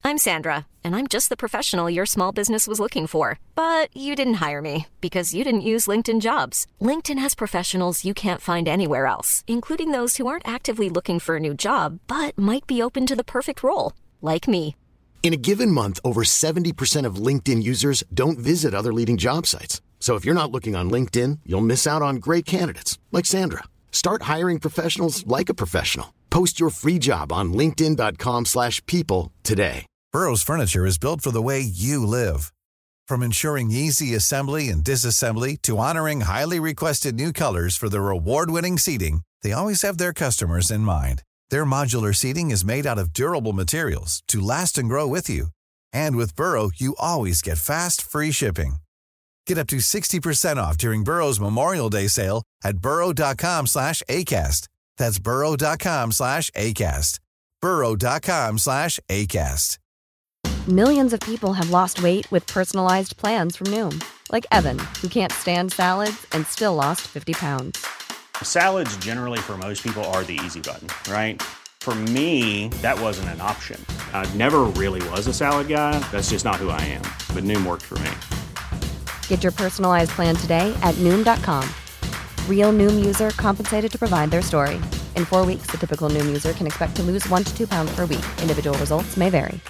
I'm Sandra, and I'm just the professional your small business was looking for. But you didn't hire me because you didn't use LinkedIn Jobs. LinkedIn has professionals you can't find anywhere else, including those who aren't actively looking for a new job, but might be open to the perfect role, like me. In a given month, over 70% of LinkedIn users don't visit other leading job sites. So if you're not looking on LinkedIn, you'll miss out on great candidates like Sandra. Start hiring professionals like a professional. Post your free job on linkedin.com/people today. Burrow's furniture is built for the way you live. From ensuring easy assembly and disassembly to honoring highly requested new colors for their award-winning seating, they always have their customers in mind. Their modular seating is made out of durable materials to last and grow with you. And with Burrow, you always get fast, free shipping. Get up to 60% off during Burrow's Memorial Day sale at burrow.com/ACAST. That's burrow.com/ACAST. burrow.com/ACAST. Millions of people have lost weight with personalized plans from Noom. Like Evan, who can't stand salads and still lost 50 pounds. Salads generally for most people are the easy button, right? For me, that wasn't an option. I never really was a salad guy. That's just not who I am. But Noom worked for me. Get your personalized plan today at Noom.com. Real Noom user compensated to provide their story. In 4 weeks, the typical Noom user can expect to lose 1 to 2 pounds per week. Individual results may vary.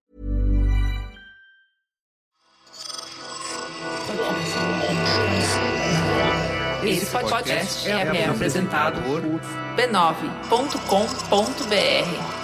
Esse podcast é apresentado por b9.com.br.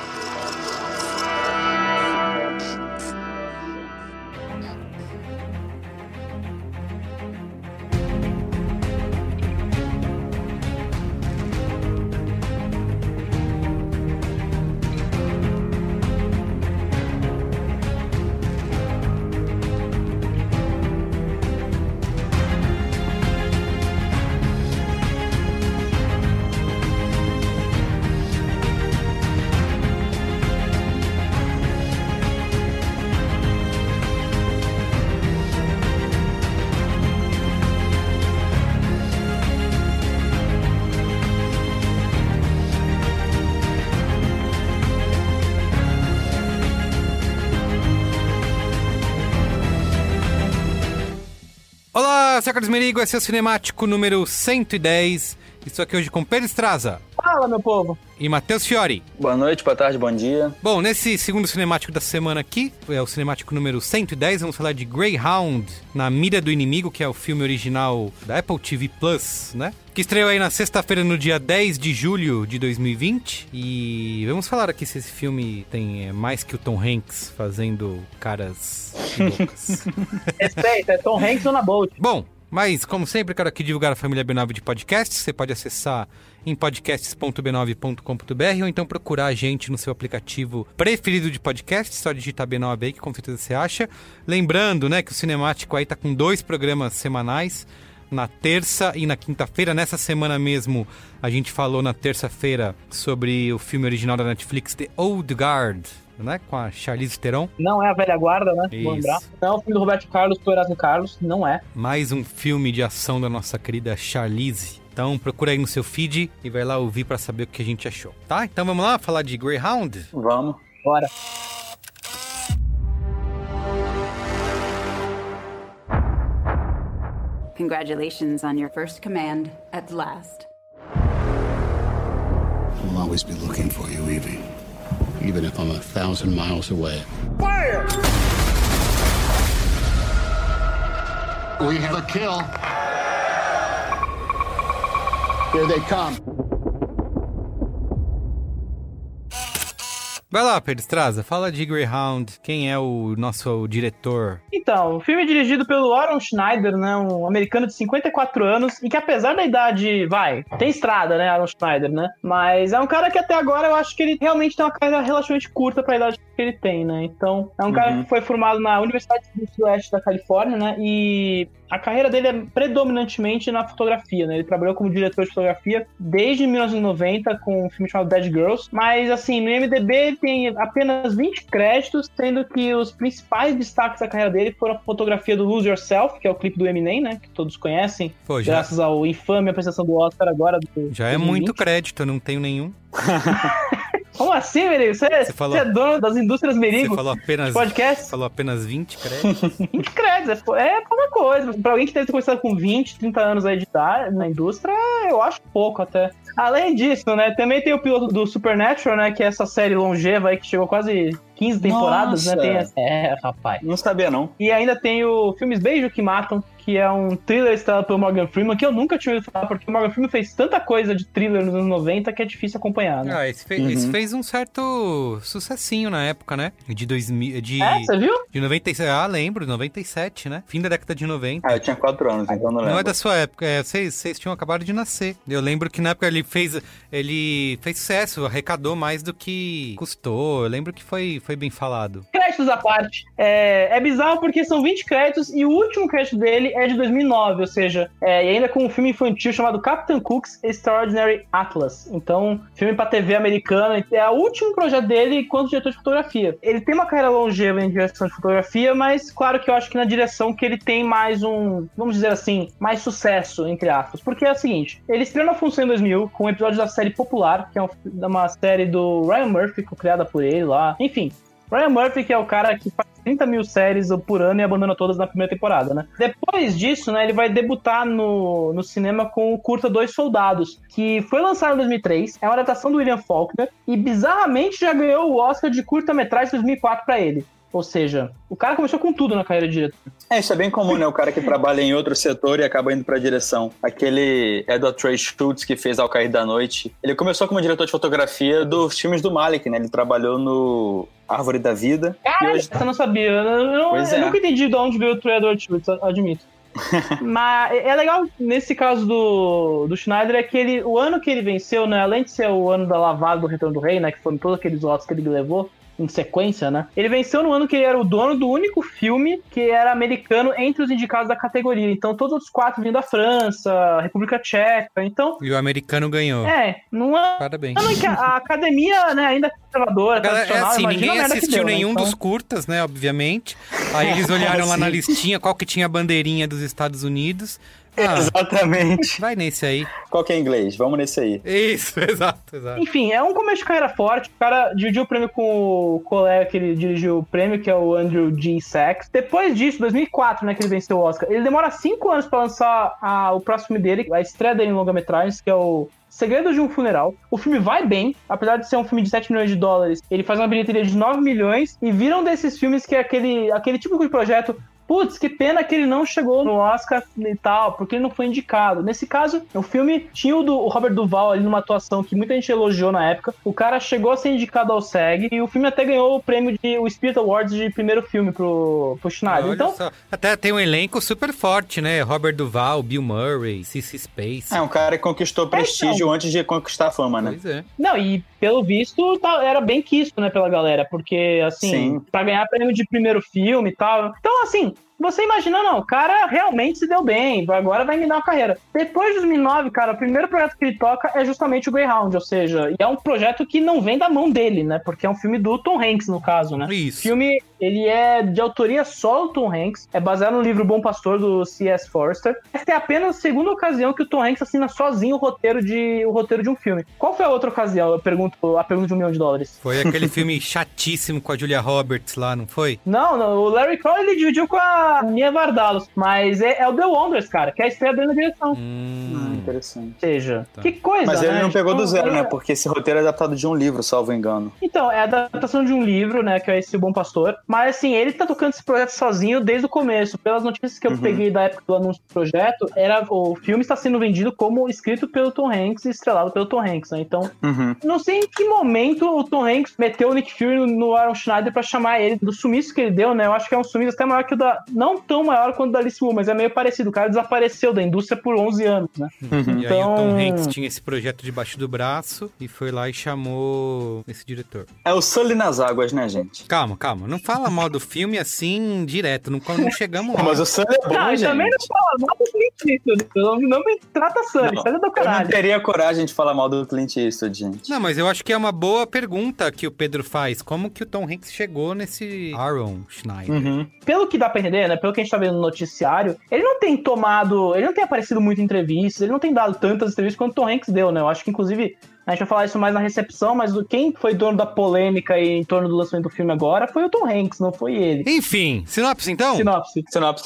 Olá, sou Carlos Merigo, esse é o Cinemático número 110. Estou aqui hoje com Pedro Estraza. Fala, meu povo. E Matheus Fiori. Boa noite, boa tarde, bom dia. Bom, nesse segundo Cinemático da semana aqui, é o Cinemático número 110, vamos falar de Greyhound, Na Mira do Inimigo, que é o filme original da Apple TV Plus, né? Que estreou aí na sexta-feira, no dia 10 de julho de 2020. E vamos falar aqui se esse filme tem mais que o Tom Hanks fazendo caras loucas. Respeita, é Tom Hanks ou na Bolt. Bom, mas, como sempre, quero aqui divulgar a família B9 de podcasts. Você pode acessar em podcasts.b9.com.br ou então procurar a gente no seu aplicativo preferido de podcast. Só digitar B9 aí que com certeza você acha. Lembrando, né, que o Cinemático aí tá com 2 programas semanais, na terça e na quinta-feira. Nessa semana mesmo, a gente falou na terça-feira sobre o filme original da Netflix, The Old Guard, né? Com a Charlize Theron. Não é a velha guarda, né? Isso. Vou lembrar. Não é o filme do Roberto Carlos com o Erasmo Carlos, não é. Mais um filme de ação da nossa querida Charlize. Então procura aí no seu feed e vai lá ouvir pra saber o que a gente achou, tá? Então vamos lá falar de Greyhound? Vamos. Bora. Congratulations on your first command at last. I'll always be looking for you, Evie. Even if I'm 1,000 miles away. Fire! We have a kill. Here they come. Vai lá, Pedro Estraza, fala de Greyhound. Quem é o nosso diretor? Então, o filme é dirigido pelo Aaron Schneider, né, um americano de 54 anos, e que apesar da idade, tem estrada, né, Aaron Schneider, né, mas é um cara que até agora eu acho que ele realmente tem uma carreira relativamente curta pra idade que ele tem, né, então é um cara que foi formado na Universidade do Sudoeste da Califórnia, né, e a carreira dele é predominantemente na fotografia, né, ele trabalhou como diretor de fotografia desde 1990 com um filme chamado Bad Girls, mas assim, no IMDb tem apenas 20 créditos, sendo que os principais destaques da carreira dele foram a fotografia do Lose Yourself, que é o clipe do Eminem, né, que todos conhecem, graças ao infame apresentação do Oscar agora. Já é muito crédito, eu não tenho nenhum. Como assim, Merigo? Você é dono das indústrias Merigo? Você falou apenas... podcast? Falou apenas 20 créditos? 20 créditos, é pouca coisa. Pra alguém que deve ter começado com 20, 30 anos aí de idade na indústria, eu acho pouco até. Além disso, né, também tem o piloto do Supernatural, né, que é essa série longeva aí que chegou quase 15 temporadas, Nossa. né? Rapaz. Não sabia, não. E ainda tem o Filmes Beijo que Matam, que é um thriller estrelado pelo Morgan Freeman, que eu nunca tinha ouvido falar, porque o Morgan Freeman fez tanta coisa de thriller nos anos 90 que é difícil acompanhar, né? Esse fez um certo sucessinho na época, né? De 2000... você viu? De 97, lembro, 97, né? Fim da década de 90. Eu tinha 4 anos, então não lembro. Não é da sua época, vocês tinham acabado de nascer. Eu lembro que na época ele fez sucesso, arrecadou mais do que custou. Eu lembro que foi bem falado. Créditos à parte. É bizarro porque são 20 créditos e o último crédito dele é de 2009, ou seja, e ainda com um filme infantil chamado Captain Cook's Extraordinary Atlas. Então, filme pra TV americana. É o último projeto dele enquanto diretor de fotografia. Ele tem uma carreira longeva em direção de fotografia, mas claro que eu acho que na direção que ele tem mais vamos dizer assim, mais sucesso, entre aspas. Porque é o seguinte, ele estreou na Função em 2000 com um episódio da série Popular, que é uma série do Ryan Murphy, criada por ele lá. Enfim, Ryan Murphy, que é o cara que faz 30 mil séries por ano e abandona todas na primeira temporada, né? Depois disso, né, ele vai debutar no cinema com o curta Dois Soldados, que foi lançado em 2003, é uma adaptação do William Faulkner, e bizarramente já ganhou o Oscar de curta-metragem de 2004 pra ele. Ou seja, o cara começou com tudo na carreira de diretor. Isso é bem comum, né? O cara que trabalha em outro setor e acaba indo pra direção. Aquele Edward Trey Schultz que fez Ao Cair da Noite. Ele começou como diretor de fotografia dos filmes do Malick, né? Ele trabalhou no Árvore da Vida. Cara, hoje... eu não sabia. Eu nunca entendi de onde veio o Trey Edward Schultz, admito. Mas é legal, nesse caso do Schneider, é que o ano que ele venceu, né? Além de ser o ano da lavada do Retorno do Rei, né? Que foram todos aqueles Oscars que ele levou em sequência, né? Ele venceu no ano que ele era o dono do único filme que era americano entre os indicados da categoria. Então, todos os outros 4 vinham da França, República Tcheca, então... E o americano ganhou. Num ano... Parabéns. Que a academia, né, ainda é conservadora, tradicional, ninguém assistiu nenhum então... dos curtas, né, obviamente. Aí eles olharam lá na listinha qual que tinha a bandeirinha dos Estados Unidos. Exatamente. Vai nesse aí. Qual que é inglês? Vamos nesse aí. Isso, exato. Enfim, é um começo de carreira forte. O cara dividiu o prêmio com o colega que ele dirigiu o prêmio, que é o Andrew G. Sachs. Depois disso, 2004, né, que ele venceu o Oscar. Ele demora 5 anos pra lançar o próximo filme dele, a estreia dele em longa-metragens, que é o Segredos de um Funeral. O filme vai bem, apesar de ser um filme de 7 milhões de dólares, ele faz uma bilheteria de 9 milhões e viram desses filmes que é aquele tipo de projeto. Putz, que pena que ele não chegou no Oscar e tal, porque ele não foi indicado. Nesse caso, o filme tinha o Robert Duvall ali numa atuação que muita gente elogiou na época. O cara chegou a ser indicado ao SEG e o filme até ganhou o prêmio o Spirit Awards de primeiro filme pro Schneider. Então, até tem um elenco super forte, né? Robert Duvall, Bill Murray, Sissy Spacek. É um cara que conquistou prestígio antes de conquistar a fama, né? Pois é. Não, e pelo visto era bem quisto, né, pela galera, porque, assim, Sim. Pra ganhar prêmio de primeiro filme e tal. Então, assim, você imagina, não, o cara realmente se deu bem, agora vai me dar uma carreira. Depois de 2009, cara, o primeiro projeto que ele toca é justamente o Greyhound, ou seja, é um projeto que não vem da mão dele, né, porque é um filme do Tom Hanks, no caso, né. Isso. O filme, ele é de autoria solo do Tom Hanks, é baseado no livro Bom Pastor, do C.S. Forster. Esta é apenas a segunda ocasião que o Tom Hanks assina sozinho o roteiro de um filme. Qual foi a outra ocasião? A pergunta de $1 milhão. Foi aquele filme chatíssimo com a Julia Roberts lá, não foi? Não, o Larry Crowe, ele dividiu com a Mia Vardalos, mas é o The Wonders, cara, que é a estreia dele na direção. Interessante. Ou seja, que coisa, mas ele né? não pegou do zero, né? É... Porque esse roteiro é adaptado de um livro, salvo engano. Então, é a adaptação de um livro, né? Que é esse O Bom Pastor. Mas, assim, ele tá tocando esse projeto sozinho desde o começo. Pelas notícias que eu peguei da época do anúncio do projeto, o filme está sendo vendido como escrito pelo Tom Hanks e estrelado pelo Tom Hanks, né? Então, não sei em que momento o Tom Hanks meteu o Nick Fury no Aaron Schneider pra chamar ele do sumiço que ele deu, né? Eu acho que é um sumiço até maior que o da... Não tão maior quanto o da Alice Wu, mas é meio parecido. O cara desapareceu da indústria por 11 anos, né? E aí o Tom Hanks tinha esse projeto debaixo do braço e foi lá e chamou esse diretor. É o Sully nas águas, né, gente? Calma. Não fala mal do filme assim, direto. Não chegamos lá. Mas o Sully é bom, gente. Também não fala mal do Clint Eastwood. Não me trata Sully. Sully é do caralho. Eu não teria coragem de falar mal do Clint Eastwood, gente. Não, mas eu acho que é uma boa pergunta que o Pedro faz. Como que o Tom Hanks chegou nesse Aaron Schneider? Pelo que dá pra entender, né? Pelo que a gente tá vendo no noticiário, ele não tem aparecido muito em entrevistas, ele não tem dado tantas entrevistas quanto o Tom Hanks deu, né? Eu acho que, inclusive, A gente vai falar isso mais na recepção, mas quem foi dono da polêmica aí em torno do lançamento do filme agora foi o Tom Hanks, não foi ele. Enfim, sinopse então? Sinopse.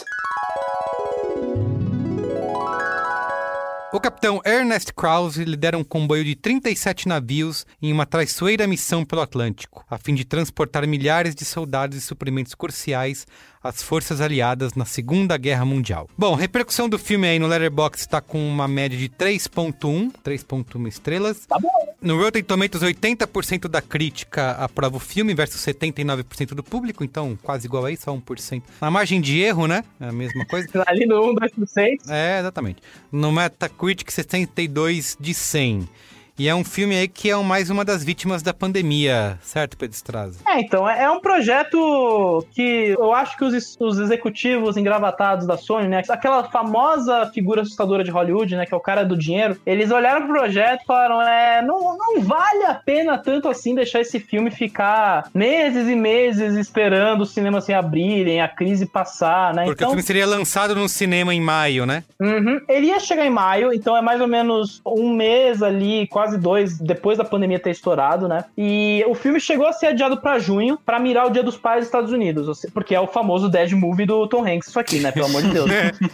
O capitão Ernest Krause lidera um comboio de 37 navios em uma traiçoeira missão pelo Atlântico, a fim de transportar milhares de soldados e suprimentos cruciais às forças aliadas na Segunda Guerra Mundial. Bom, a repercussão do filme aí no Letterboxd está com uma média de 3.1 estrelas. Tá bom. No Rotten Tomatoes, 80% da crítica aprova o filme versus 79% do público, então quase igual aí, só 1%. Na margem de erro, né? É a mesma coisa. Ali no 1,2%. É, exatamente. No Metacritic, 72 de 100. E é um filme aí que é mais uma das vítimas da pandemia, certo, Pedro Strazza? Então, é um projeto que eu acho que os executivos engravatados da Sony, né, aquela famosa figura assustadora de Hollywood, né, que é o cara do dinheiro, eles olharam pro projeto e falaram, não vale a pena tanto assim deixar esse filme ficar meses e meses esperando os cinemas se abrirem, a crise passar, né? Porque então, o filme seria lançado no cinema em maio, né? Ele ia chegar em maio, então é mais ou menos um mês ali, quase 2, depois da pandemia ter estourado, né? E o filme chegou a ser adiado pra junho, pra mirar o Dia dos Pais dos Estados Unidos, porque é o famoso Dad Movie do Tom Hanks, isso aqui, né? Pelo amor de Deus.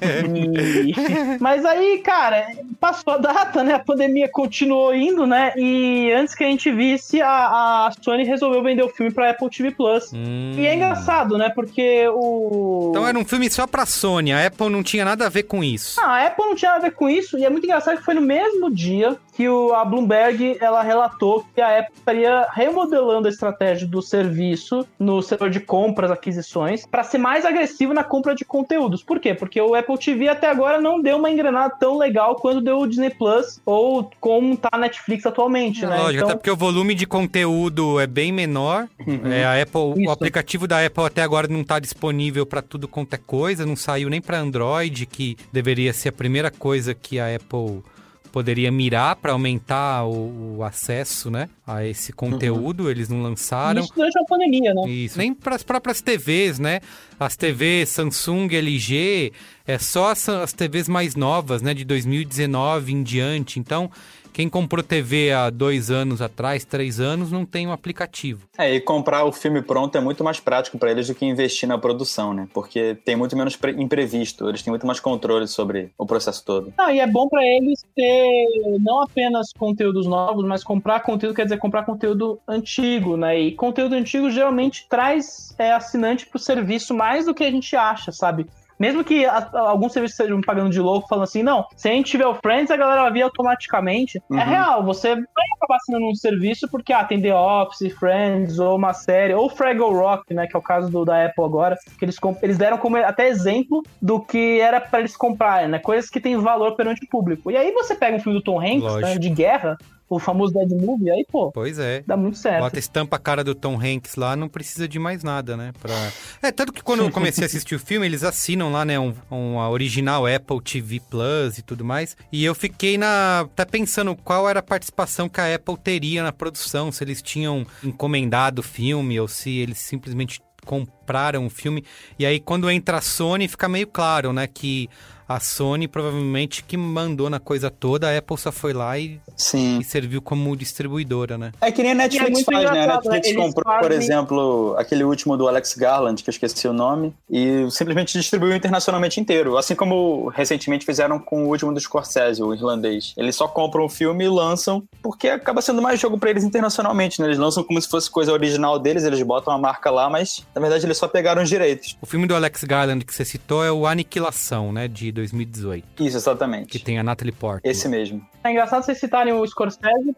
Mas aí, cara, passou a data, né? A pandemia continuou indo, né? E antes que a gente visse, a Sony resolveu vender o filme pra Apple TV Plus. E é engraçado, né? Porque Então era um filme só pra Sony, a Apple não tinha nada a ver com isso. A Apple não tinha nada a ver com isso, e é muito engraçado que foi no mesmo dia que a Bloomberg, ela relatou que a Apple estaria remodelando a estratégia do serviço no setor de compras, aquisições, para ser mais agressivo na compra de conteúdos. Por quê? Porque o Apple TV até agora não deu uma engrenada tão legal quanto deu o Disney Plus ou como tá a Netflix atualmente, né? Lógico, então, até porque o volume de conteúdo é bem menor. A Apple, o aplicativo da Apple até agora não tá disponível para tudo quanto é coisa, não saiu nem para Android, que deveria ser a primeira coisa que a Apple poderia mirar para aumentar o acesso, né, a esse conteúdo. Eles não lançaram. Isso durante a pandemia, né? Isso. Nem para as próprias TVs, né? As TVs Samsung, LG, é só as TVs mais novas, né, de 2019 em diante. Então, quem comprou TV há 2 anos atrás, 3 anos, não tem um aplicativo. E comprar o filme pronto é muito mais prático para eles do que investir na produção, né? Porque tem muito menos imprevisto, eles têm muito mais controle sobre o processo todo. E é bom para eles ter não apenas conteúdos novos, mas comprar conteúdo quer dizer comprar conteúdo antigo, né? E conteúdo antigo geralmente traz assinante pro serviço mais do que a gente acha, sabe? Mesmo que alguns serviços estejam pagando de louco, falando assim, não, se a gente tiver o Friends, a galera vai vir automaticamente. É real, você vai acabar assinando um serviço porque tem The Office, Friends, ou uma série, ou Fraggle Rock, né, que é o caso da Apple agora, que eles deram como até exemplo do que era pra eles comprarem, né, coisas que têm valor perante o público. E aí você pega um filme do Tom Hanks, né, de guerra, o famoso Dead Movie, aí, Pois é. Dá muito certo. Bota estampa a cara do Tom Hanks lá, não precisa de mais nada, né? Tanto que quando eu comecei a assistir o filme, eles assinam lá, né, uma original Apple TV Plus e tudo mais. E eu fiquei até pensando qual era a participação que a Apple teria na produção, se eles tinham encomendado o filme ou se eles simplesmente compraram o filme. E aí, quando entra a Sony, fica meio claro, né, que a Sony provavelmente que mandou na coisa toda, a Apple só foi lá e serviu como distribuidora, né? É que nem a Netflix faz, né? A Netflix comprou, por exemplo, aquele último do Alex Garland, que eu esqueci o nome, e simplesmente distribuiu internacionalmente inteiro. Assim como recentemente fizeram com o último do Scorsese, o irlandês. Eles só compram o filme e lançam, porque acaba sendo mais jogo pra eles internacionalmente, né? Eles lançam como se fosse coisa original deles, eles botam a marca lá, mas na verdade eles só pegaram os direitos. O filme do Alex Garland que você citou é o Aniquilação, né? De 2018. Isso, exatamente. Que tem a Natalie Portman. Esse mesmo. É engraçado vocês citarem o Scorsese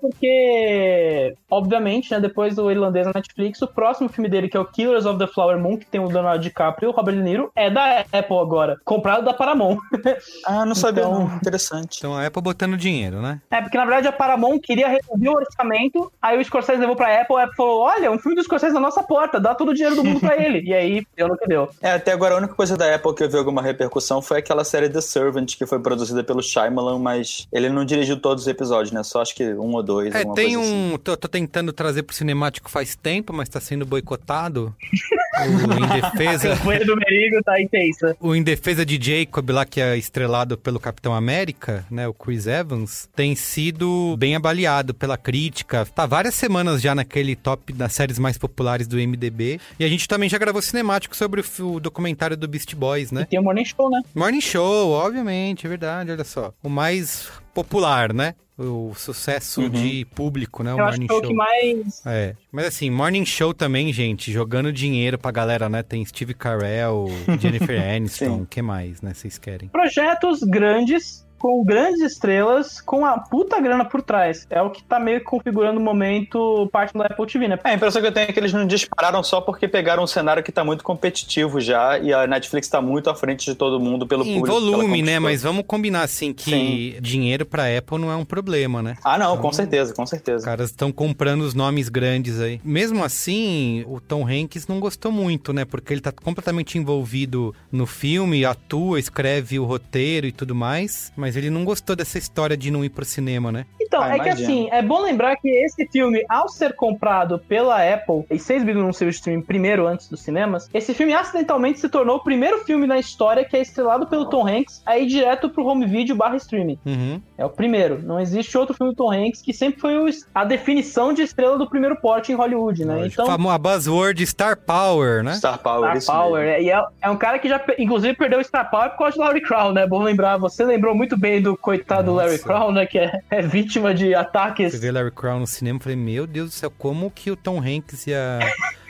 porque, obviamente, né, depois do irlandês na Netflix, o próximo filme dele, que é o Killers of the Flower Moon, que tem o Leonardo DiCaprio e o Robert De Niro, é da Apple agora, comprado da Paramount. Não sabia não. Interessante. Então a Apple botando dinheiro, né? Porque na verdade a Paramount queria reduzir o orçamento, aí o Scorsese levou pra Apple, a Apple falou, olha, um filme do Scorsese na nossa porta, dá todo o dinheiro do mundo pra ele. E aí, deu no que deu. Até agora a única coisa da Apple que eu vi alguma repercussão foi aquela série The Servant, que foi produzida pelo Shyamalan, mas ele não dirigiu todos os episódios, né? Só acho que 1 ou 2. Tem assim. Tô tentando trazer pro cinemático faz tempo, mas tá sendo boicotado. O Em Defesa... A campanha do Merigo tá intensa. O Em Defesa de Jacob lá, que é estrelado pelo Capitão América, né, o Chris Evans, tem sido bem avaliado pela crítica. Tá várias semanas já naquele top das séries mais populares do IMDb. E a gente também já gravou cinemático sobre o documentário do Beast Boys, né? E tem o Morning Show, né? Morning Show, obviamente, é verdade, olha só. O mais popular, né? O sucesso de público, né? O Eu acho Morning que é o Show. que mais... É, mas assim, Morning Show também, gente, jogando dinheiro pra galera, né? Tem Steve Carell, Jennifer Aniston, o que mais, né? Vocês querem? Projetos grandes, com grandes estrelas, com a puta grana por trás. É o que tá meio que configurando o momento parte da Apple TV, né? A impressão que eu tenho é que eles não dispararam só porque pegaram um cenário que tá muito competitivo já e a Netflix tá muito à frente de todo mundo pelo Em público. volume, né? Mas vamos combinar assim que dinheiro pra Apple não é um problema, né? Ah, não, então, com certeza, com certeza. Os caras estão comprando os nomes grandes aí. Mesmo assim, o Tom Hanks não gostou muito, né? Porque ele tá completamente envolvido no filme, atua, escreve o roteiro e tudo mais, mas ele não gostou dessa história de não ir pro cinema, né? Então, é que assim, é bom lembrar que esse filme, ao ser comprado pela Apple e ser exibido num serviço de streaming primeiro, antes dos cinemas, esse filme acidentalmente se tornou o primeiro filme na história que é estrelado pelo Tom Hanks a ir direto pro home video / streaming. É o primeiro. Não existe outro filme do Tom Hanks que sempre foi a definição de estrela do primeiro porte em Hollywood, né? Então, a buzzword Star Power, né? Star Power, Star Power. E é um cara que já, inclusive, perdeu o Star Power por causa de Larry Crown, né? Bom lembrar, você lembrou muito bem do coitado Larry Crown, né? Que é vítima de ataques. Você vê Larry Crown no cinema e falei, meu Deus do céu, como que o Tom Hanks e a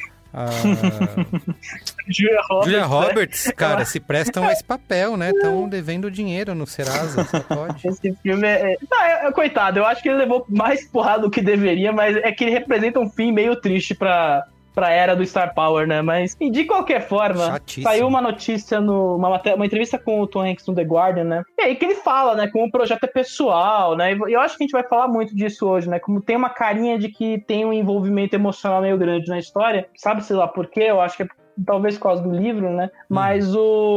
Julia Roberts, né? Cara, se prestam a esse papel, né? Estão devendo dinheiro no Serasa, só pode. Esse filme coitado, eu acho que ele levou mais porrada do que deveria, mas é que ele representa um fim meio triste pra era do Star Power, né? Mas, de qualquer forma, saiu uma notícia, uma entrevista com o Tom Hanks no The Guardian, né? E aí que ele fala, né? Como o projeto é pessoal, né? E eu acho que a gente vai falar muito disso hoje, né? Como tem uma carinha de que tem um envolvimento emocional meio grande na história. Sabe-se lá por quê? Eu acho que é talvez por causa do livro, né? Mas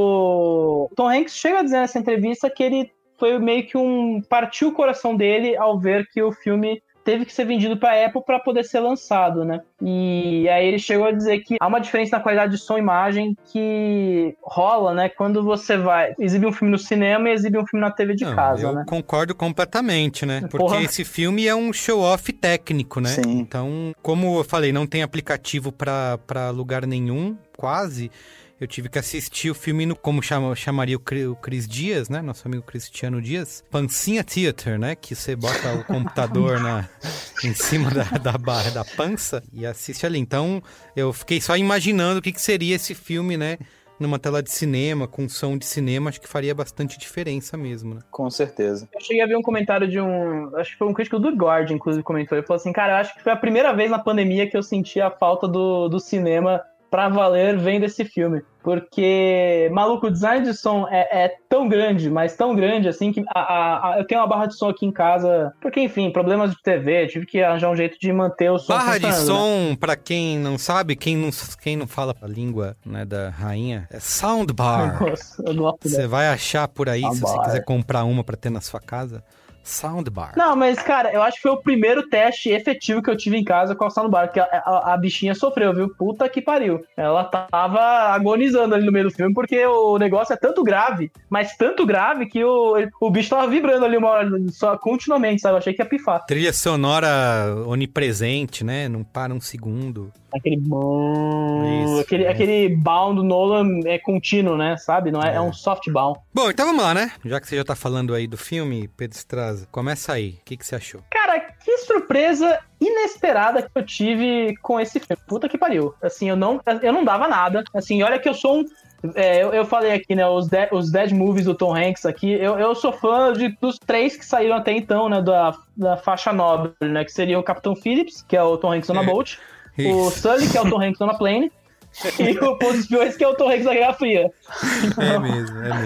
o Tom Hanks chega a dizer nessa entrevista que ele foi meio que partiu o coração dele ao ver que o filme teve que ser vendido para Apple para poder ser lançado, né? E aí ele chegou a dizer que há uma diferença na qualidade de som e imagem que rola, né? Quando você vai exibir um filme no cinema e exibir um filme na TV de casa, né? Eu concordo completamente, né? Porque esse filme é um show-off técnico, né? Sim. Então, como eu falei, não tem aplicativo para lugar nenhum, quase. Eu tive que assistir o filme como chamaria o Cris Dias, né? Nosso amigo Cristiano Dias. Pancinha Theater, né? Que você bota o computador em cima da pança e assiste ali. Então, eu fiquei só imaginando o que seria esse filme, né? Numa tela de cinema, com som de cinema, acho que faria bastante diferença mesmo, né? Com certeza. Eu cheguei a ver um comentário acho que foi um crítico do Guardian, inclusive, comentou. Ele falou assim, cara, eu acho que foi a primeira vez na pandemia que eu senti a falta do cinema pra valer vendo esse filme. Porque, maluco, o design de som é tão grande, mas tão grande, assim, que eu tenho uma barra de som aqui em casa, porque, enfim, problemas de TV, tive que arranjar um jeito de manter o som barra de som, né? Pra quem não sabe, quem não fala a língua, né, da rainha, é soundbar. Eu gosto Você vai achar por aí, se você quiser comprar uma pra ter na sua casa. Soundbar. Não, mas, cara, eu acho que foi o primeiro teste efetivo que eu tive em casa com a soundbar, porque a bichinha sofreu, viu? Puta que pariu. Ela tava agonizando ali no meio do filme, porque o negócio é tanto grave, mas tanto grave que o bicho tava vibrando ali uma hora, só continuamente, sabe? Eu achei que ia pifar. Trilha sonora onipresente, né? Não para um segundo. Aquele bom... Aquele bound do Nolan é contínuo, né? Sabe? Não é um soft bound. Bom, então vamos lá, né? Já que você já tá falando aí do filme, Pedro Estraza, começa aí. O que você achou? Cara, que surpresa inesperada que eu tive com esse filme. Puta que pariu. Assim, eu não dava nada. Assim, olha que eu sou eu falei aqui, né, os Dead Movies do Tom Hanks aqui, eu sou fã dos 3 que saíram até então, né, da faixa nobre, né, que seria o Capitão Phillips, que é o Tom Hanks on a Boat, o Sully, que é o Tom Hanks on a Plane, e o Pôs Espiões, que é o Tom Hanks da Guerra Fria. É mesmo.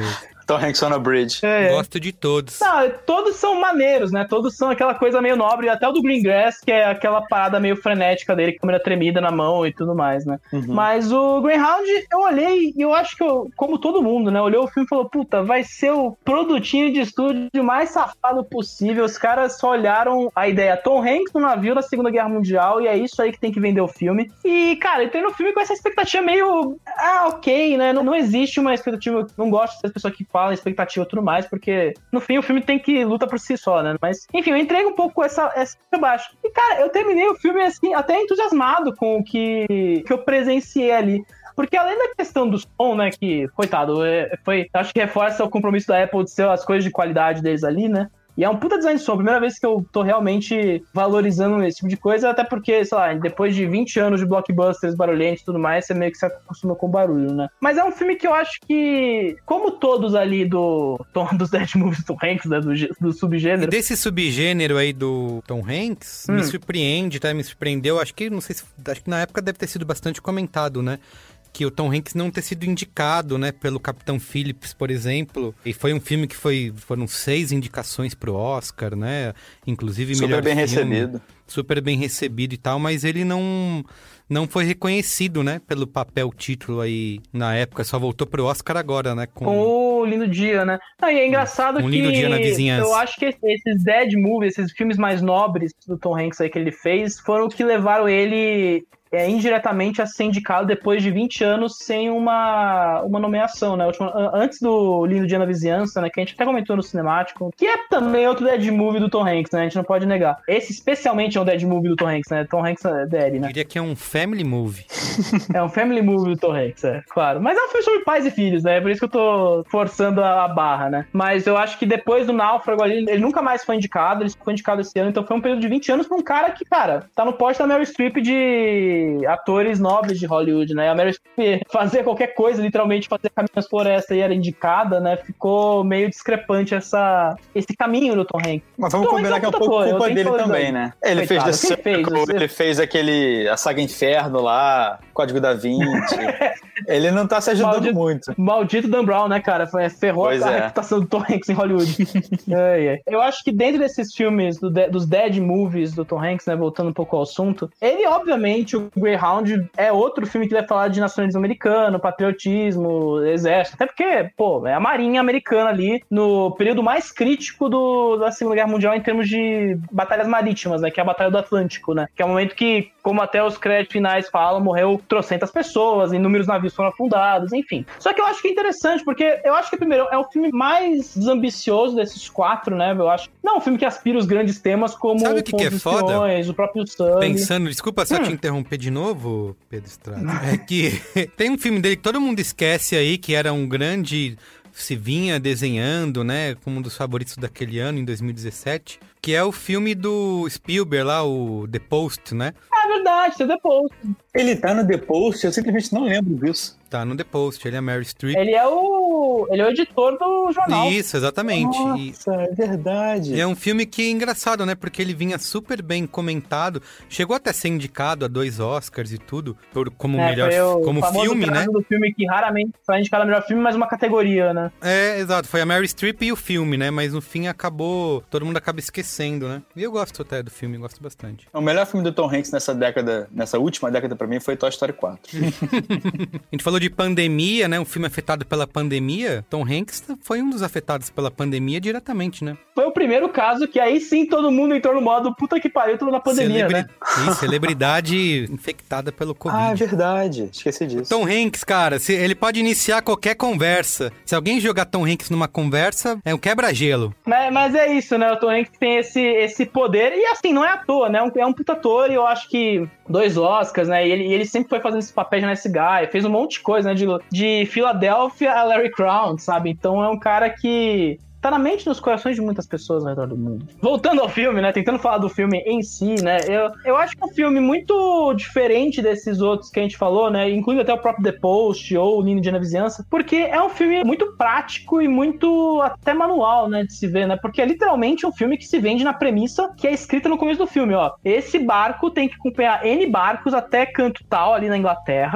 Tom Hanks on a Bridge. Gosto de todos. Não, todos são maneiros, né? Todos são aquela coisa meio nobre, até o do Greengrass, que é aquela parada meio frenética dele, com a câmera tremida na mão e tudo mais, né? Mas o Greyhound, eu olhei e eu acho que eu, como todo mundo, né? Olhou o filme e falou, puta, vai ser o produtinho de estúdio mais safado possível. Os caras só olharam a ideia Tom Hanks no navio da Segunda Guerra Mundial e é isso aí que tem que vender o filme. E, cara, eu entrei no filme com essa expectativa meio... ok, né? Não existe uma expectativa... Não gosto das pessoas que falam expectativa e tudo mais, porque, no fim, o filme tem que lutar por si só, né? Mas, enfim, eu entrei um pouco com essa baixo. E, cara, eu terminei o filme, assim, até entusiasmado com o que eu presenciei ali. Porque além da questão do som, né, que, coitado, acho que reforça o compromisso da Apple de ser as coisas de qualidade deles ali, né? E é um puta design de som, a primeira vez que eu tô realmente valorizando esse tipo de coisa, até porque, sei lá, depois de 20 anos de blockbusters barulhentos e tudo mais, você meio que se acostuma com barulho, né? Mas é um filme que eu acho que, como todos ali dos Dead Movies do Tom Hanks, né, do subgênero... E desse subgênero aí do Tom Hanks, me surpreende, tá? Me surpreendeu, acho que na época deve ter sido bastante comentado, né? Que o Tom Hanks não ter sido indicado, né, pelo Capitão Phillips, por exemplo. E foi um filme que foram 6 indicações pro Oscar, né? Inclusive melhor filme. Super bem recebido e tal, mas ele não foi reconhecido, né, pelo papel título aí na época, só voltou pro Oscar agora, né? Com o Lindo Dia, né? E é engraçado que Lindo Dia na Vizinhança. Eu acho que esses Dead Movies, esses filmes mais nobres do Tom Hanks aí que ele fez, foram o que levaram ele... indiretamente a ser indicado depois de 20 anos sem uma nomeação, né? Antes do Lindo Dia na Vizinhança, né? Que a gente até comentou no Cinemático, que é também outro Dead Movie do Tom Hanks, né? A gente não pode negar. Esse especialmente é um Dead Movie do Tom Hanks, né? Tom Hanks é Daddy, né? Eu diria que é um Family Movie. É um Family Movie do Tom Hanks, claro. Mas é um filme sobre pais e filhos, né? É por isso que eu tô forçando a barra, né? Mas eu acho que depois do Náufrago ele nunca mais foi indicado, ele foi indicado esse ano, então foi um período de 20 anos pra um cara que, cara, tá no poste da Meryl Streep de atores nobres de Hollywood, né? A Meryl Streep fazer qualquer coisa, literalmente fazer Caminho nas Florestas e era indicada, né? Ficou meio discrepante esse caminho do Tom Hanks. Mas vamos combinar que é um pouco culpa dele também, né? Ele fez The Circle, ele fez a saga Inferno lá, Código da Vinci. Ele não tá se ajudando muito. Maldito Dan Brown, né, cara? Ferrou a reputação do Tom Hanks em Hollywood. Eu acho que dentro desses filmes, dos Dead Movies do Tom Hanks, né, voltando um pouco ao assunto, ele, obviamente, o Greyhound é outro filme que vai falar de nacionalismo americano, patriotismo, exército, até porque, pô, é a marinha americana ali no período mais crítico da Segunda Guerra Mundial em termos de batalhas marítimas, né, que é a Batalha do Atlântico, né, que é o momento que, como até os créditos finais falam, morreu trocentas pessoas, inúmeros navios foram afundados, enfim. Só que eu acho que é interessante, porque eu acho que, primeiro, é o filme mais desambicioso desses 4, né, eu acho. Não é um filme que aspira os grandes temas como Sabe o que é foda? O próprio Sully. Pensando, desculpa se eu te interromper de novo, Pedro Estrada, é que tem um filme dele que todo mundo esquece aí, que era um grande... se vinha desenhando, né, como um dos favoritos daquele ano, em 2017, que é o filme do Spielberg lá, o The Post, né? É verdade, The Post. Ele tá no The Post? Eu simplesmente não lembro disso. Tá no The Post, ele é Meryl Streep. Ele é o editor do jornal. Isso, exatamente. Nossa, é verdade. E é um filme que é engraçado, né? Porque ele vinha super bem comentado. Chegou até a ser indicado a 2 Oscars e tudo, como melhor como filme, né? Do filme que raramente foi indicado a melhor filme, mas uma categoria, né? É, exato. Foi a Meryl Streep e o filme, né? Mas no fim todo mundo acaba esquecendo, né? E eu gosto até do filme, gosto bastante. O melhor filme do Tom Hanks nessa última década pra mim foi Toy Story 4. A gente falou de pandemia, né? Um filme afetado pela pandemia. Tom Hanks foi um dos afetados pela pandemia diretamente, né? Foi o primeiro caso que aí sim todo mundo entrou no modo puta que pariu, tudo na pandemia, né? Celebridade infectada pelo Covid. Ah, é verdade. Esqueci disso. Tom Hanks, cara, ele pode iniciar qualquer conversa. Se alguém jogar Tom Hanks numa conversa, é um quebra-gelo. Mas é isso, né? O Tom Hanks tem esse poder. E assim, não é à toa, né? É um puta ator e eu acho que 2 Oscars, né? E ele sempre foi fazendo esse papel de Nice Guy. Fez um monte de coisa, né? De Philadelphia a Larry Crown, sabe? Então é um cara que tá na mente e nos corações de muitas pessoas ao redor do mundo. Voltando ao filme, né? Tentando falar do filme em si, né? Eu acho que é um filme muito diferente desses outros que a gente falou, né? Incluindo até o próprio The Post ou o Lindo Dia na Vizinhança, porque é um filme muito prático e muito até manual, né? De se ver, né? Porque é literalmente um filme que se vende na premissa que é escrita no começo do filme, ó. Esse barco tem que acompanhar N barcos até canto tal ali na Inglaterra.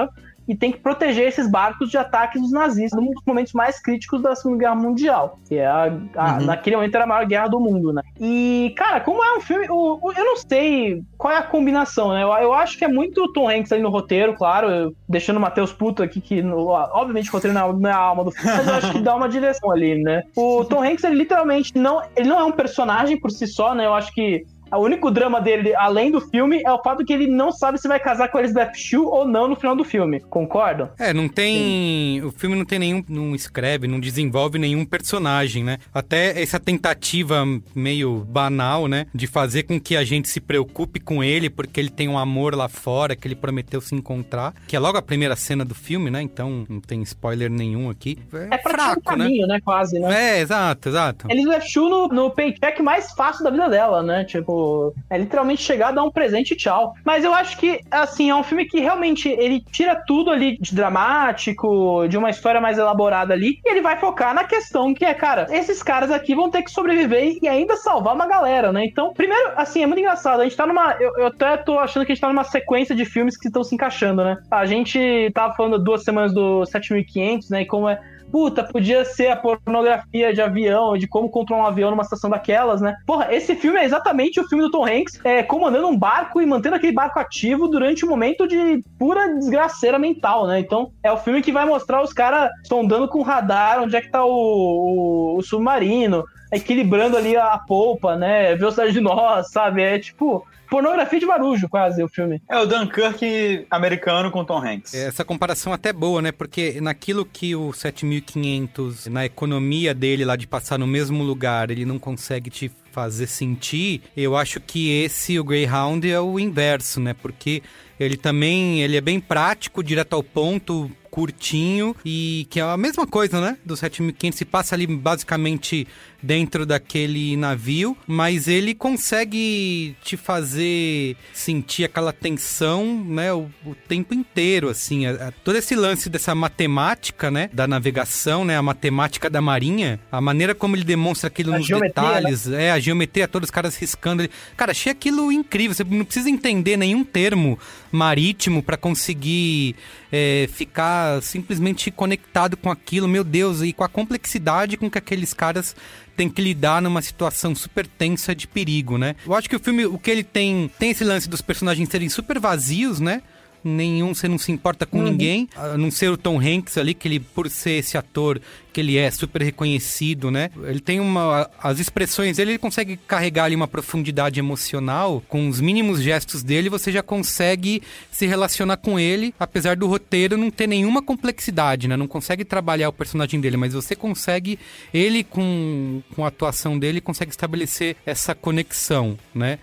e tem que proteger esses barcos de ataques dos nazistas num dos momentos mais críticos da Segunda Guerra Mundial, que é naquele momento era a maior guerra do mundo, né? E, cara, como é um filme, eu não sei qual é a combinação, né? Eu acho que é muito Tom Hanks ali no roteiro, claro, deixando o Matheus puto aqui, que obviamente o roteiro não é a alma do filme, mas eu acho que dá uma direção ali, né? O Tom Hanks, ele literalmente não é um personagem por si só, né? Eu acho que o único drama dele, além do filme, é o fato que ele não sabe se vai casar com a Elizabeth Shue ou não no final do filme. Concordam? Não tem... Sim. O filme não tem não escreve, não desenvolve nenhum personagem, né? Até essa tentativa meio banal, né? De fazer com que a gente se preocupe com ele, porque ele tem um amor lá fora, que ele prometeu se encontrar. Que é logo a primeira cena do filme, né? Então, não tem spoiler nenhum aqui. É fraco, um caminho, né? Quase, né? Exato. Elizabeth Shue no paycheck mais fácil da vida dela, né? Tipo, é literalmente chegar, dar um presente e tchau. Mas eu acho que, assim, é um filme que realmente ele tira tudo ali de dramático, de uma história mais elaborada ali, e ele vai focar na questão que é, cara, esses caras aqui vão ter que sobreviver e ainda salvar uma galera, né? Então, primeiro, assim, é muito engraçado. A gente tá numa... Eu até tô achando que a gente tá numa sequência de filmes que estão se encaixando, né? A gente tava falando 2 semanas do 7500, né? E como é... Puta, podia ser a pornografia de avião, de como controlar um avião numa situação daquelas, né? Porra, esse filme é exatamente o filme do Tom Hanks comandando um barco e mantendo aquele barco ativo durante um momento de pura desgraceira mental, né? Então, é o filme que vai mostrar os caras sondando com radar onde é que tá o submarino, equilibrando ali a polpa, né? Velocidade de nós, sabe? É tipo... pornografia de marujo, quase, o filme. É o Dunkirk americano com Tom Hanks. Essa comparação até é boa, né? Porque naquilo que o 7500, na economia dele lá de passar no mesmo lugar, ele não consegue te fazer sentir, eu acho que o Greyhound, é o inverso, né? Porque ele é bem prático, direto ao ponto, curtinho, e que é a mesma coisa, né? Do 7500, se passa ali basicamente dentro daquele navio, mas ele consegue te fazer sentir aquela tensão, né? O tempo inteiro, assim. Todo esse lance dessa matemática, né? Da navegação, né? A matemática da marinha, a maneira como ele demonstra aquilo nos detalhes, né? A geometria, todos os caras riscando. Cara, achei aquilo incrível. Você não precisa entender nenhum termo marítimo para conseguir ficar simplesmente conectado com aquilo, meu Deus, e com a complexidade com que aqueles caras têm que lidar numa situação super tensa de perigo, né? Eu acho que o filme, o que ele tem esse lance dos personagens serem super vazios, né? Você não se importa com ninguém, a não ser o Tom Hanks ali, que ele, por ser esse ator que ele é super reconhecido, né? Ele tem as expressões dele, ele consegue carregar ali uma profundidade emocional, com os mínimos gestos dele, você já consegue se relacionar com ele, apesar do roteiro não ter nenhuma complexidade, né? Não consegue trabalhar o personagem dele, mas você consegue, ele com a atuação dele, consegue estabelecer essa conexão, né?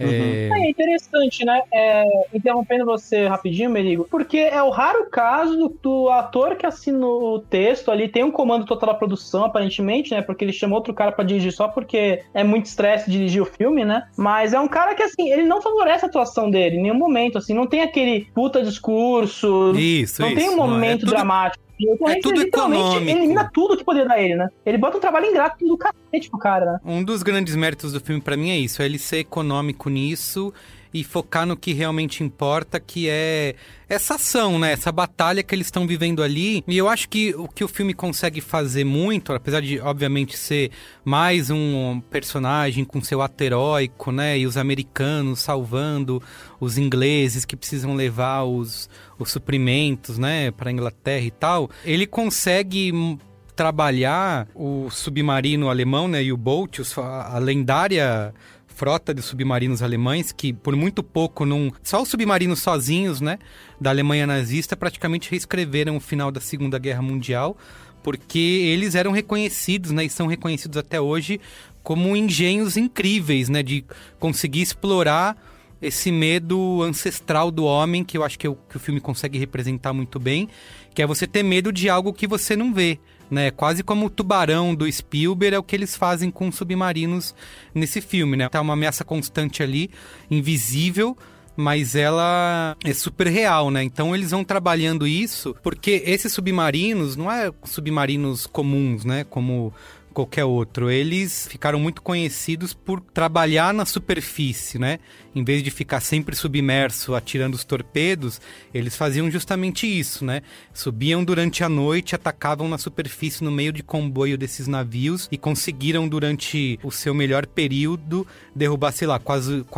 É interessante, né? Interrompendo você rapidinho, Merigo, porque é o raro caso do ator que assina o texto ali, tem um comando total da produção, aparentemente, né? Porque ele chamou outro cara pra dirigir só porque é muito estresse dirigir o filme, né? Mas é um cara que, assim, ele não favorece a atuação dele em nenhum momento, assim, não tem aquele puta discurso, não tem um momento dramático. É tudo econômico. Ele elimina tudo que poderia dar ele, né? Ele bota um trabalho ingrato do cacete pro cara, né? Um dos grandes méritos do filme pra mim é isso, é ele ser econômico nisso e focar no que realmente importa, que é essa ação, né? Essa batalha que eles estão vivendo ali. E eu acho que o que o filme consegue fazer muito, apesar de, obviamente, ser mais um personagem com seu ato heróico, né? E os americanos salvando os ingleses que precisam levar os suprimentos, né? Pra Inglaterra e tal. Ele consegue trabalhar o submarino alemão, né? E o U-Boat, a lendária frota de submarinos alemães, que por muito pouco só os submarinos sozinhos, né, da Alemanha nazista praticamente reescreveram o final da Segunda Guerra Mundial, porque eles eram reconhecidos, né, e são reconhecidos até hoje como engenhos incríveis, né, de conseguir explorar esse medo ancestral do homem, que eu acho que o filme consegue representar muito bem, que é você ter medo de algo que você não vê, né? Quase como o Tubarão do Spielberg, é o que eles fazem com submarinos nesse filme, né? Tá uma ameaça constante ali, invisível, mas ela é super real, né? Então eles vão trabalhando isso, porque esses submarinos não é submarinos comuns, né? Como qualquer outro. Eles ficaram muito conhecidos por trabalhar na superfície, né? Em vez de ficar sempre submerso atirando os torpedos, eles faziam justamente isso, né? Subiam durante a noite, atacavam na superfície no meio de comboio desses navios e conseguiram, durante o seu melhor período, derrubar, sei lá, quase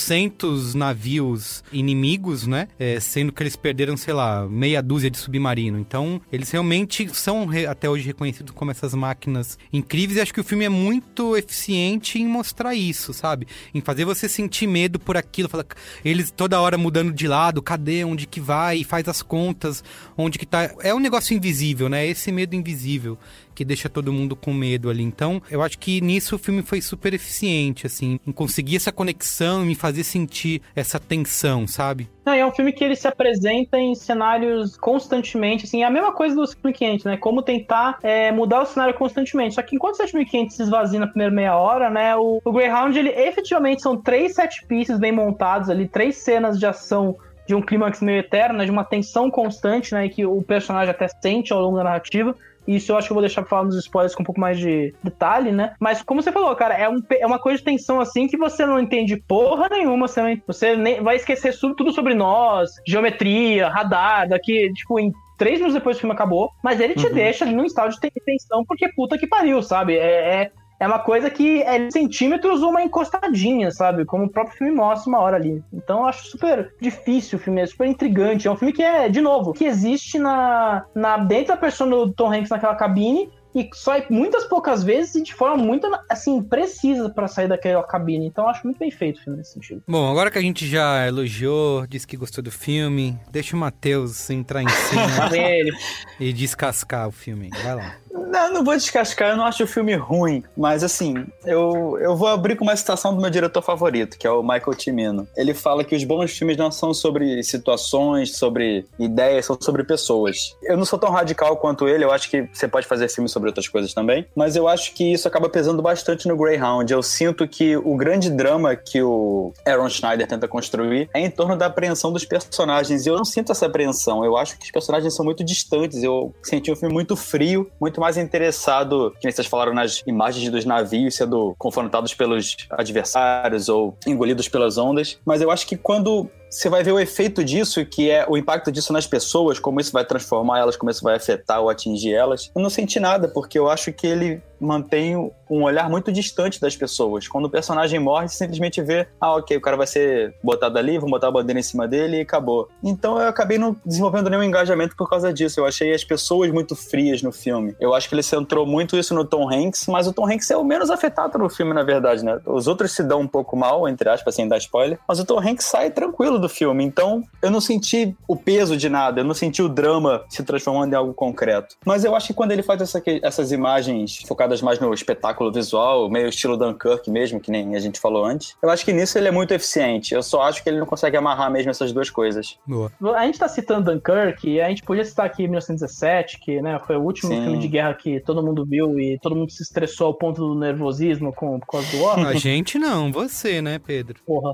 800 navios inimigos, né? Sendo que eles perderam, sei lá, meia dúzia de submarino. Então, eles realmente são até hoje reconhecidos como essas máquinas incríveis, e acho que o filme é muito eficiente em mostrar isso, sabe? Em fazer você sentir medo por aquilo, fala, eles toda hora mudando de lado, cadê, onde que vai, faz as contas, onde que tá, é um negócio invisível, né, esse medo invisível que deixa todo mundo com medo ali. Então, eu acho que nisso o filme foi super eficiente, assim, em conseguir essa conexão e me fazer sentir essa tensão, sabe? Não, é um filme que ele se apresenta em cenários constantemente, assim, é a mesma coisa do 7500, né, como tentar mudar o cenário constantemente, só que enquanto o 7500 se esvazia na primeira meia hora, né, o Greyhound, ele efetivamente são 3 set pieces bem montados ali, 3 cenas de ação de um clímax meio eterno, né, de uma tensão constante, né, que o personagem até sente ao longo da narrativa. Isso eu acho que eu vou deixar pra falar nos spoilers com um pouco mais de detalhe, né? Mas como você falou, cara, é uma coisa de tensão assim que você não entende porra nenhuma, você nem vai esquecer tudo sobre nós, geometria, radar, daqui, tipo, em 3 minutos depois que o filme acabou, mas ele te deixa ali num estado de tensão porque puta que pariu, sabe? É uma coisa que é centímetros ou uma encostadinha, sabe? Como o próprio filme mostra uma hora ali. Então eu acho super difícil o filme, é super intrigante. É um filme que de novo, que existe dentro da persona do Tom Hanks naquela cabine e sai muitas poucas vezes e de forma muito, assim, precisa pra sair daquela cabine. Então eu acho muito bem feito o filme nesse sentido. Bom, agora que a gente já elogiou, disse que gostou do filme, deixa o Matheus entrar em cena e descascar o filme. Vai lá. Não vou descascar, eu não acho o filme ruim, mas assim, eu vou abrir com uma citação do meu diretor favorito, que é o Michael Cimino. Ele fala que os bons filmes não são sobre situações, sobre ideias, são sobre pessoas. Eu não sou tão radical quanto ele, eu acho que você pode fazer filme sobre outras coisas também, mas eu acho que isso acaba pesando bastante no Greyhound. Eu sinto que o grande drama que o Aaron Schneider tenta construir é em torno da apreensão dos personagens, e eu não sinto essa apreensão, eu acho que os personagens são muito distantes, eu senti um filme muito frio, muito mais interessado, que vocês falaram, nas imagens dos navios sendo confrontados pelos adversários ou engolidos pelas ondas, mas eu acho que quando você vai ver o efeito disso, que é o impacto disso nas pessoas, como isso vai transformar elas, como isso vai afetar ou atingir elas, eu não senti nada, porque eu acho que ele mantém um olhar muito distante das pessoas. Quando o personagem morre, você simplesmente vê, ok, o cara vai ser botado ali, vão botar a bandeira em cima dele e acabou. Então eu acabei não desenvolvendo nenhum engajamento por causa disso. Eu achei as pessoas muito frias no filme. Eu acho que ele centrou muito isso no Tom Hanks, mas o Tom Hanks é o menos afetado no filme, na verdade, né? Os outros se dão um pouco mal, entre aspas, sem dar spoiler, mas o Tom Hanks sai tranquilo do filme. Então eu não senti o peso de nada, eu não senti o drama se transformando em algo concreto. Mas eu acho que quando ele faz essas imagens focadas mais no espetáculo visual, meio estilo Dunkirk mesmo, que nem a gente falou antes, eu acho que nisso ele é muito eficiente. Eu só acho que ele não consegue amarrar mesmo essas duas coisas. Boa. A gente tá citando Dunkirk, e a gente podia citar aqui 1917, que, né, foi o último filme de guerra que todo mundo viu e todo mundo se estressou ao ponto do nervosismo por causa do War. A gente não, você, né, Pedro? Porra.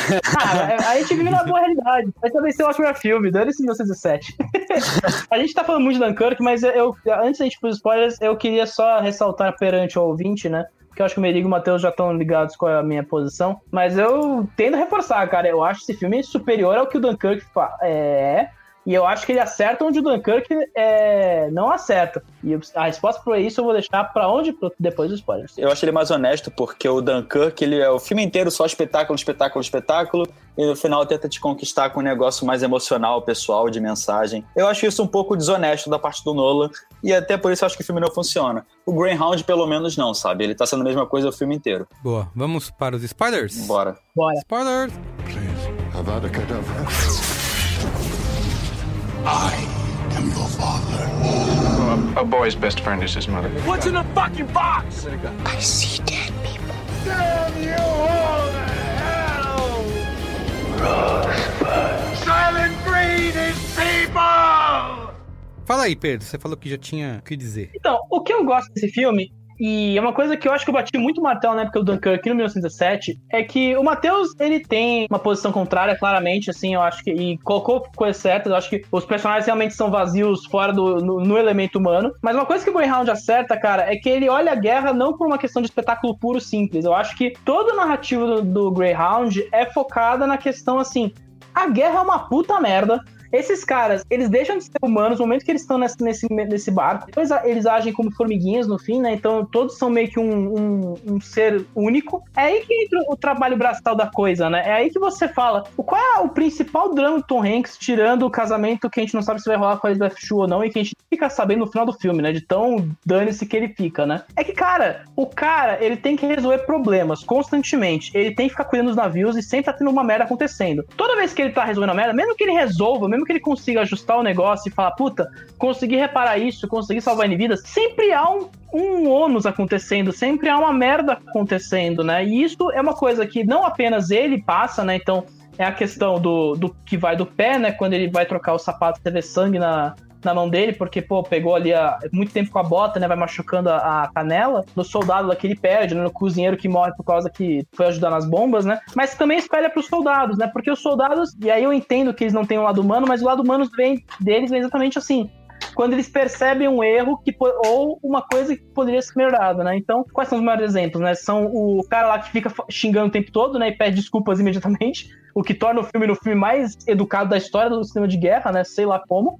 A gente vive na boa realidade. Mas também ser um ótimo filme, dane-se 1917. A gente tá falando muito de Dunkirk, mas antes da gente ir pros spoilers, eu queria só ressaltar perante o ouvinte, né? Porque eu acho que o Merigo e o Matheus já estão ligados com a minha posição. Mas eu tendo a reforçar, cara. Eu acho esse filme superior ao que o Dunkirk é. E eu acho que ele acerta onde o Dunkirk não acerta. E a resposta para isso eu vou deixar para onde? Depois dos spoilers. Eu acho ele mais honesto, porque o Dunkirk, ele é o filme inteiro só espetáculo, espetáculo, espetáculo, e no final tenta te conquistar com um negócio mais emocional, pessoal, de mensagem. Eu acho isso um pouco desonesto da parte do Nolan, e até por isso eu acho que o filme não funciona. O Greyhound, pelo menos, não, sabe? Ele tá sendo a mesma coisa o filme inteiro. Boa. Vamos para os spoilers? Bora. Spoilers! Please, Avada Kedavra. I am your father. A boy's best friend is his mother. What's in the fucking box? I see dead people. Damn you all to hell! Rosebud. Silent Breed is people! Fala aí, Pedro. Você falou que já tinha o que dizer. Então, o que eu gosto desse filme E é uma coisa que eu acho que eu bati muito martelo na época do Dunkirk, no 1917, é que o Matheus, ele tem uma posição contrária, claramente, assim, eu acho que, e colocou coisas certas, eu acho que os personagens realmente são vazios fora no elemento humano, mas uma coisa que o Greyhound acerta, cara, é que ele olha a guerra não por uma questão de espetáculo puro simples. Eu acho que toda a narrativa do Greyhound é focada na questão, assim, a guerra é uma puta merda. Esses caras, eles deixam de ser humanos no momento que eles estão nesse barco. Depois eles agem como formiguinhas no fim, né? Então todos são meio que um ser único. É aí que entra o trabalho braçal da coisa, né? É aí que você fala, qual é o principal drama do Tom Hanks, tirando o casamento que a gente não sabe se vai rolar com a Elizabeth Shue ou não, e que a gente fica sabendo no final do filme, né? De tão dane-se que ele fica, né? É que, cara, ele tem que resolver problemas constantemente. Ele tem que ficar cuidando dos navios e sempre tá tendo uma merda acontecendo. Toda vez que ele tá resolvendo a merda, mesmo que ele resolva, mesmo que ele consiga ajustar o negócio e falar, puta, consegui reparar isso, consegui salvar vidas, sempre há um ônus acontecendo, sempre há uma merda acontecendo, né? E isso é uma coisa que não apenas ele passa, né? Então, é a questão do que vai do pé, né? Quando ele vai trocar o sapato, você vê sangue na mão dele, porque, pegou ali muito tempo com a bota, né, vai machucando a canela, no soldado lá que ele perde, né, no cozinheiro que morre por causa que foi ajudar nas bombas, né, mas também espelha pros soldados, né, porque os soldados, e aí eu entendo que eles não têm um lado humano, mas o lado humano deles vem exatamente assim, quando eles percebem um erro ou uma coisa que poderia ser melhorada, né? Então, quais são os maiores exemplos, né? São o cara lá que fica xingando o tempo todo, né? E pede desculpas imediatamente, o que torna o filme mais educado da história do cinema de guerra, né? Sei lá como.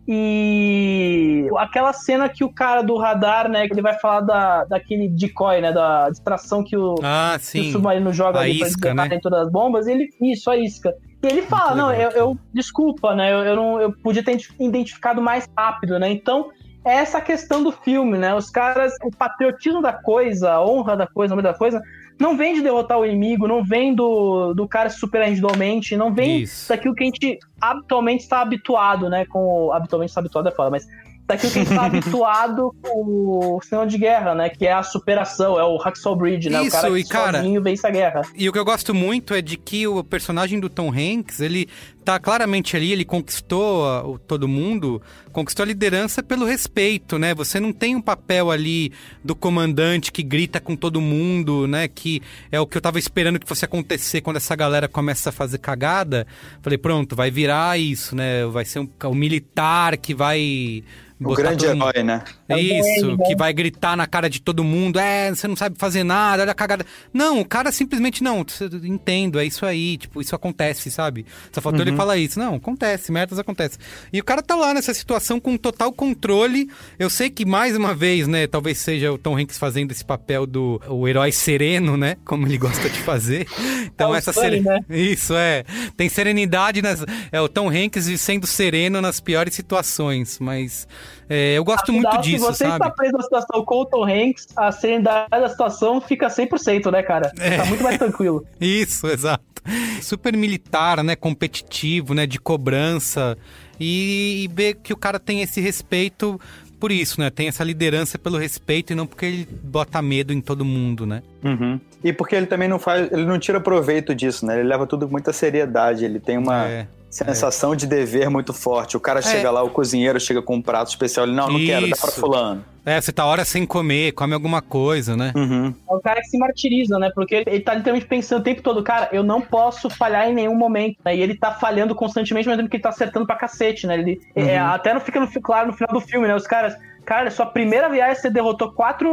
E aquela cena que o cara do radar, né? Que ele vai falar daquele decoy, né? Da distração que o submarino joga ali pra desviar dentro das bombas. Isso, a isca. E ele fala, desculpa, né, eu podia ter identificado mais rápido, né, então é essa questão do filme, né, os caras, o patriotismo da coisa, a honra da coisa, a honra da coisa, não vem de derrotar o inimigo, não vem do cara se superar individualmente, não vem daquilo que a gente habitualmente está habituado, né, habitualmente está habituado é foda, mas daquilo que a gente está habituado com o cinema de guerra, né? Que é a superação, é o Hacksaw Ridge, né? Isso, o cara que sozinho vence a guerra. E o que eu gosto muito é de que o personagem do Tom Hanks, ele tá claramente ali, ele conquistou todo mundo, conquistou a liderança pelo respeito, né? Você não tem um papel ali do comandante que grita com todo mundo, né? Que é o que eu tava esperando que fosse acontecer quando essa galera começa a fazer cagada. Falei, pronto, vai virar isso, né? Vai ser o militar que vai... O grande herói, né? Isso, que vai gritar na cara de todo mundo, você não sabe fazer nada, olha a cagada. Não, o cara simplesmente, entendo, é isso aí, tipo, isso acontece, sabe? Só faltou ele falar isso. Não, acontece, merdas acontecem. E o cara tá lá nessa situação com total controle. Eu sei que, mais uma vez, né, talvez seja o Tom Hanks fazendo esse papel do o herói sereno, né? Como ele gosta de fazer. Então, essa né? Isso, tem serenidade, o Tom Hanks sendo sereno nas piores situações, mas... eu gosto muito disso, sabe? Se você está preso na situação com o Tom Hanks, a serenidade da situação fica 100%, né, cara? Tá muito mais tranquilo. Isso, exato. Super militar, né? Competitivo, né? De cobrança. E ver que o cara tem esse respeito por isso, né? Tem essa liderança pelo respeito e não porque ele bota medo em todo mundo, né? Uhum. E porque ele também ele não tira proveito disso, né? Ele leva tudo com muita seriedade, ele tem uma... sensação de dever muito forte. O cara chega lá, o cozinheiro chega com um prato especial. Ele, não quero, dá pra fulano. Você tá hora sem comer, come alguma coisa, né? Uhum. É o cara que se martiriza, né? Porque ele tá literalmente pensando o tempo todo, cara, eu não posso falhar em nenhum momento, né? E ele tá falhando constantemente, mas que ele tá acertando pra cacete, né? Ele, até não fica claro no final do filme, né? Os caras... Cara, sua primeira viagem você derrotou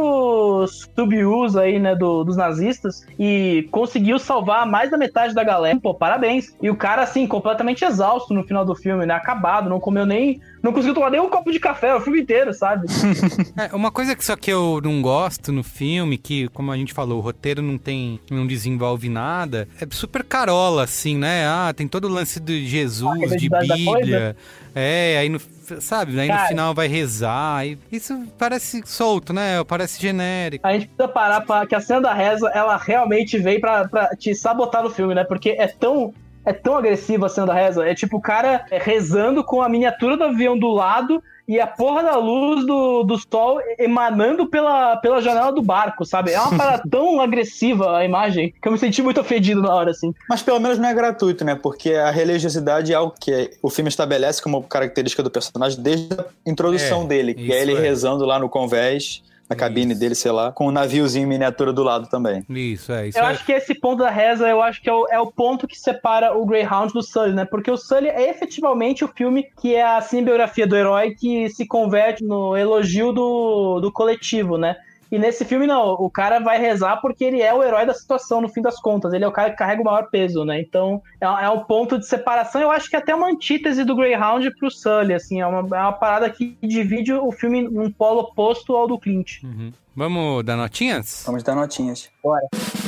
4 sub-Us aí, né, dos nazistas e conseguiu salvar mais da metade da galera. Pô, parabéns. E o cara, assim, completamente exausto no final do filme, né, acabado, não comeu não conseguiu tomar nem um copo de café o filme inteiro, sabe? Uma coisa que eu não gosto no filme, que, como a gente falou, o roteiro não desenvolve nada, é super carola, assim, né? Tem todo o lance de Jesus, de Bíblia. Aí no final vai rezar. Isso parece solto, né? Parece genérico. A gente precisa parar que a cena da reza, ela realmente veio pra te sabotar no filme, né? Porque é tão agressiva a cena da reza. É tipo o cara rezando com a miniatura do avião do lado e a porra da luz do sol emanando pela janela do barco, sabe? É uma parada tão agressiva a imagem que eu me senti muito ofendido na hora, assim. Mas pelo menos não é gratuito, né? Porque a religiosidade é algo que o filme estabelece como característica do personagem desde a introdução dele, que é ele rezando lá no convés a cabine dele, sei lá, com um naviozinho em miniatura do lado também. Isso. Eu acho que esse ponto da reza, eu acho que é o ponto que separa o Greyhound do Sully, né? Porque o Sully é efetivamente o filme que é a cinebiografia do herói que se converte no elogio do coletivo, né? E nesse filme, não, o cara vai rezar porque ele é o herói da situação, no fim das contas. Ele é o cara que carrega o maior peso, né? Então, é um ponto de separação. Eu acho que é até uma antítese do Greyhound pro Sully, assim. É uma parada que divide o filme num polo oposto ao do Clint. Uhum. Vamos dar notinhas? Vamos dar notinhas. Bora.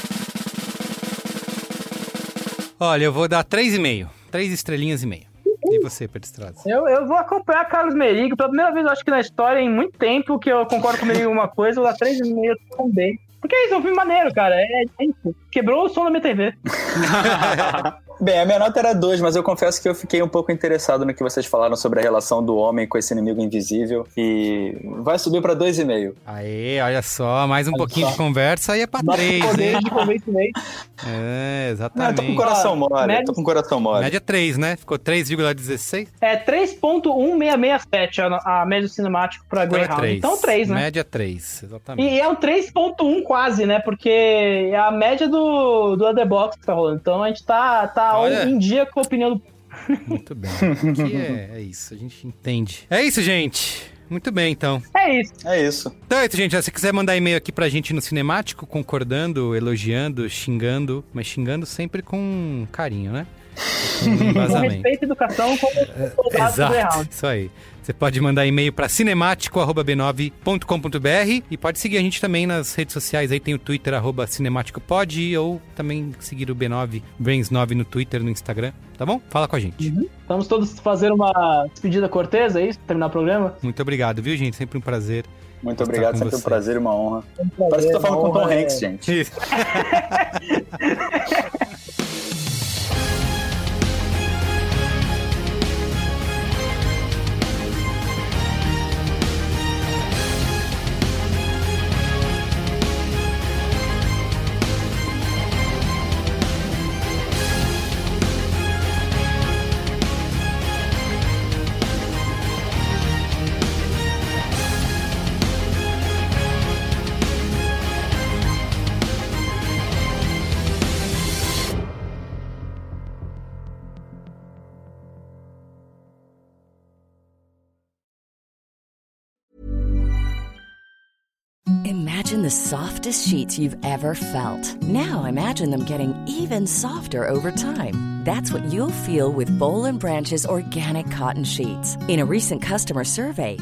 Olha, eu vou dar 3,5. 3 estrelinhas e meia. E você, Pedro Estrada? Eu vou acompanhar Carlos Merigo. Pela primeira vez, eu acho que na história, em muito tempo, que eu concordo com ele em uma coisa, eu vou dar 3,5 também. Porque é isso, é um filme maneiro, cara. É isso. Quebrou o som da minha TV. Bem, a minha nota era 2, mas eu confesso que eu fiquei um pouco interessado no que vocês falaram sobre a relação do homem com esse inimigo invisível e vai subir pra 2,5. Aê, olha só, mais um pouquinho de conversa e é pra 3, hein? É, exatamente. Não, tô com o coração mole, Média 3, né? Ficou 3,16? É 3.1667 a média cinemático pra Greyhound. 3. Então 3, né? Média 3, exatamente. E é um 3.1 quase, né? Porque é a média do Letterboxd que tá rolando. Então a gente tá em dia com a opinião do... Muito bem. Aqui é isso, a gente entende. É isso, gente. Muito bem, então. É isso. Então é isso, gente. Se você quiser mandar e-mail aqui pra gente no Cinemático, concordando, elogiando, xingando, mas xingando sempre com carinho, né? Com respeito e educação como exato, isso aí. Você pode mandar e-mail para cinemático@b9.com.br e pode seguir a gente também nas redes sociais. Aí tem o Twitter, @cinemáticopod, ou também seguir o B9, Brains9 no Twitter, no Instagram, tá bom? Fala com a gente. Uhum. Vamos todos fazer uma despedida cortês, é isso? Terminar o programa? Muito obrigado, viu, gente? Sempre um prazer. Muito obrigado, sempre um prazer e uma honra. Parece que tô falando com o Tom Hanks, gente. Isso. Imagine the softest sheets you've ever felt. Now imagine them getting even softer over time. That's what you'll feel with Boll & Branch's organic cotton sheets. In a recent customer survey,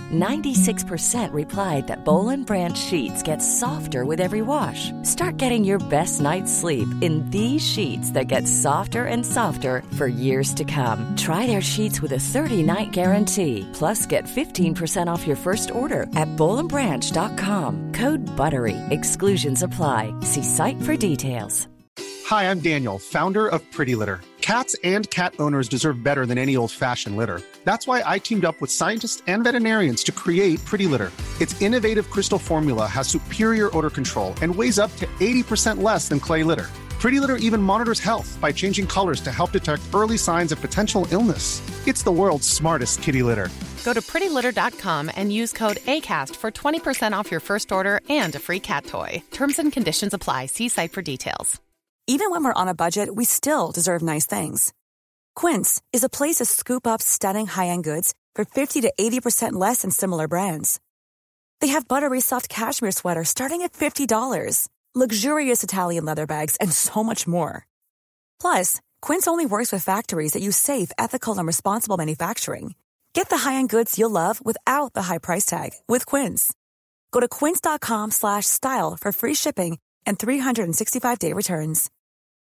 96% replied that Boll & Branch sheets get softer with every wash. Start getting your best night's sleep in these sheets that get softer and softer for years to come. Try their sheets with a 30-night guarantee. Plus, get 15% off your first order at bollandbranch.com. Code BUTTERY. Exclusions apply. See site for details. Hi, I'm Daniel, founder of Pretty Litter. Cats and cat owners deserve better than any old-fashioned litter. That's why I teamed up with scientists and veterinarians to create Pretty Litter. Its innovative crystal formula has superior odor control and weighs up to 80% less than clay litter. Pretty Litter even monitors health by changing colors to help detect early signs of potential illness. It's the world's smartest kitty litter. Go to prettylitter.com and use code ACAST for 20% off your first order and a free cat toy. Terms and conditions apply. See site for details. Even when we're on a budget, we still deserve nice things. Quince is a place to scoop up stunning high-end goods for 50 to 80% less than similar brands. They have buttery soft cashmere sweaters starting at $50, luxurious Italian leather bags, and so much more. Plus, Quince only works with factories that use safe, ethical, and responsible manufacturing. Get the high-end goods you'll love without the high price tag with Quince. Go to quince.com/style for free shipping and 365-day returns.